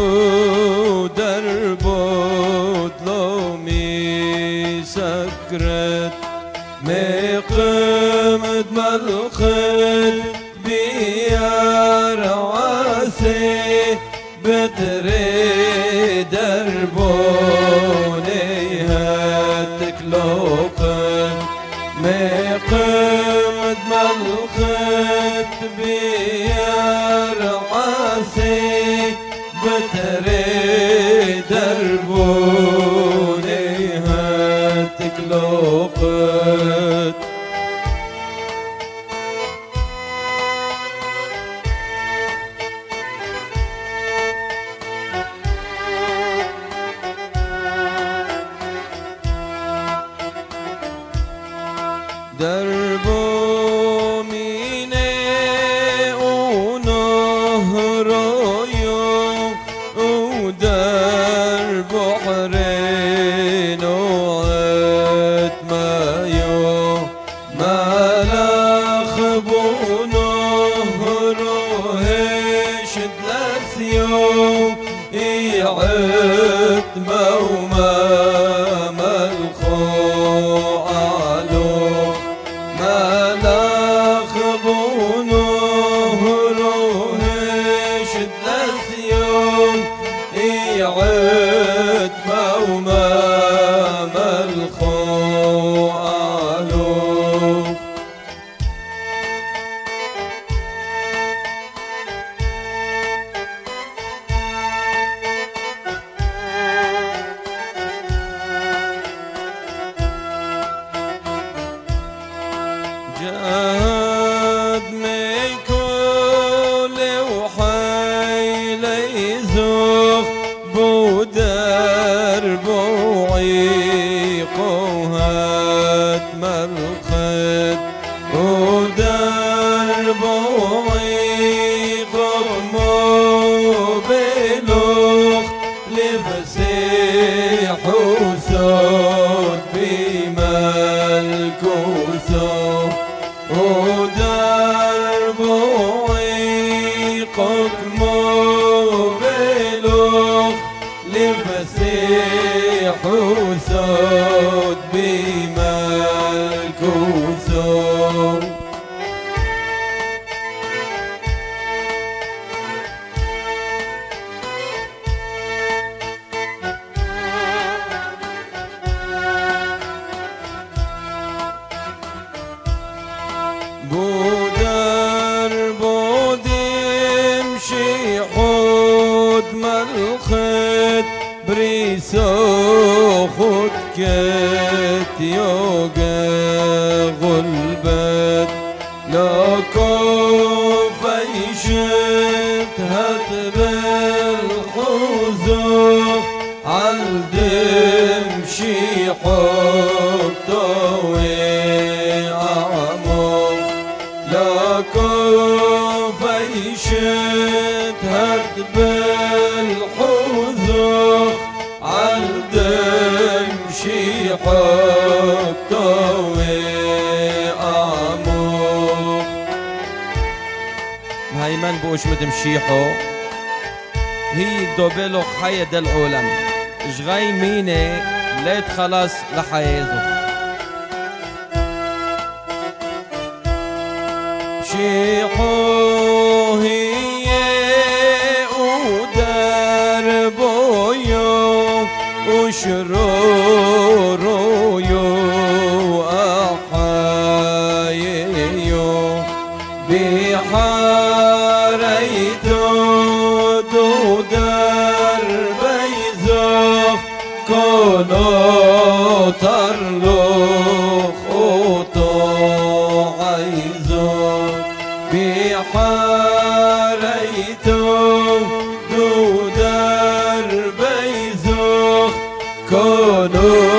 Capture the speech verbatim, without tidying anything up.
دربود لومي سكرت مقمد ملخد بيار عاسي بتري دربوني هاتك لوقن مقمد ملخد بيار عاسي بتري دربوني هاتك لوقن دربو ميني ونهرو يوم ودربو حرين وعتما يوم ملخ بونهرو هش ثلاث يوم يعتما وما ملخو ملخ بونهرو هش ثلاث يوم يعد وما ملخو آلوف جاد ميكول وحيلي زوخ بودر بوعيق وهات ملخد ودر بوعيق مو بلوخ لفسيح وسود بملك وسود ودربو عيقك مو بلوخ لفسيح وسود بملك وسود بودر بودم شيحود ملخد بريسو خد كت يوغا غلبت لكو فيشت هت بالحزوخ عالدم شيحود طوي عمو لكو فيشت هت بالحزوخ عالدم شيحود طوي عمو هيمن بوش مدم شيحو هي دوبلو خيد العالم جغي ميني ليت خلاص لحيزو شيحو هي ودربو يوم وشرورو يوم أحايو بحاريتو دربي زوخ كونو ترلوخ عيزو بحاريتو دو دربي زوخ كونو